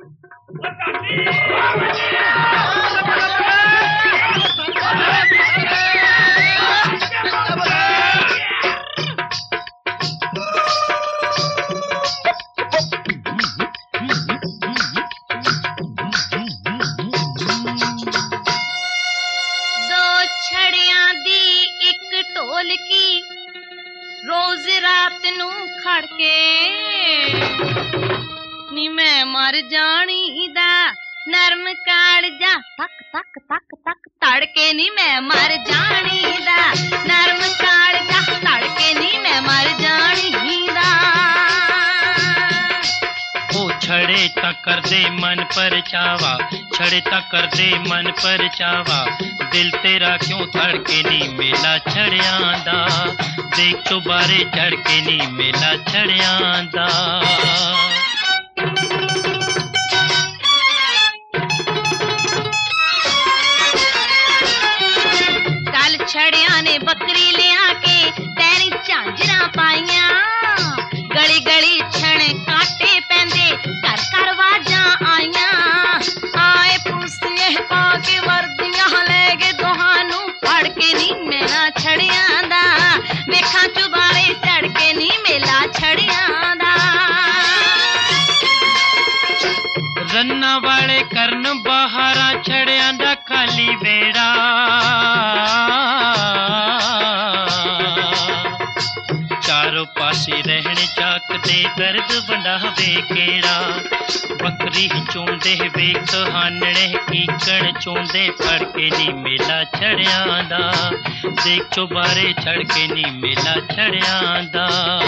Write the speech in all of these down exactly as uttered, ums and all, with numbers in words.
रोज रात नू खड़के नी मैं मर जानी दा नरम कालजा तक तक तक तक तड़के नी मैं मर जानी दा नरम कालजा तड़के नी मैं मर जानी दा। ओ छड़े ता कर दे मन पर चावा, छड़े ता कर दे मन पर चावा, दिल तेरा क्यों धड़के नी मेला छड़ियां दा, देख चुबारे चढ़ के नी मेला छड़ियां दा। कल छड़िया ने बकरी लिया के तेरी झांजरा पाइया, गली गली छण काटे पेंदे घर घर वाजा आइया, आए पुलिस ने पाके वर्दियां ले गए दोहानू फड़ के नी मेला छड़ियां दा, वेखां चुबारे चढ़ के नी मेला छड़ियां दा। रन्ना वाले करन बहारा छड़ियां दा खाली बेड़ा, चारों पासे रहने चाक दे दर्द वंडावे केड़ा, बकरी चोंदे वेख हानड़े कीकण चोंदे फड़ के नी मेला छड़ियां दा, देख चुबारे चढ़ के नी मेला छड़ियां दा।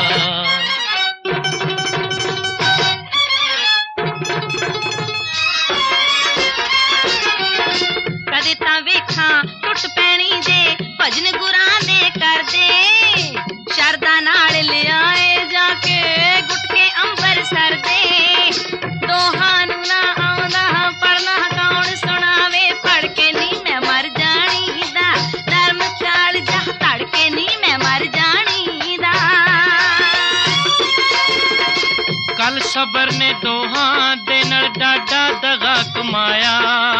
कदे तां वेखां टुट पैणी दे भजन गुरां दे कर दे, शरदा नाल लियाए जाके गुटके अंबरसर दे, दोहां नू ना आउंदा पढ़ना कौन सुनावे पढ़ के नी मैं मर जानी दा, नरम चाल जा तड़के नी मैं मर जानी दा। कल सबर ने दोहां दे नाल डाडा दगा कमाया,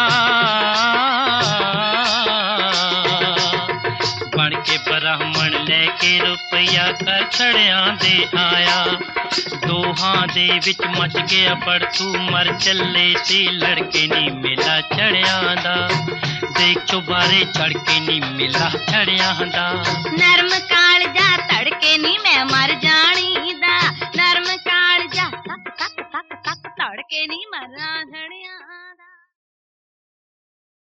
बन के ब्राह्मण लेके रुपया कर छड़ियां दे आया, दोहां दे विच मच गया पड़तू मर चले ते लड़के नी मेला छड़ियां दा, देख चुबारे चढ़ के नी मेला छड़ियां दा। नरम कालजा तड़के नी मैं मर जानी दा, नरम कालजा तक तक तक तक तड़के नी मर जानी।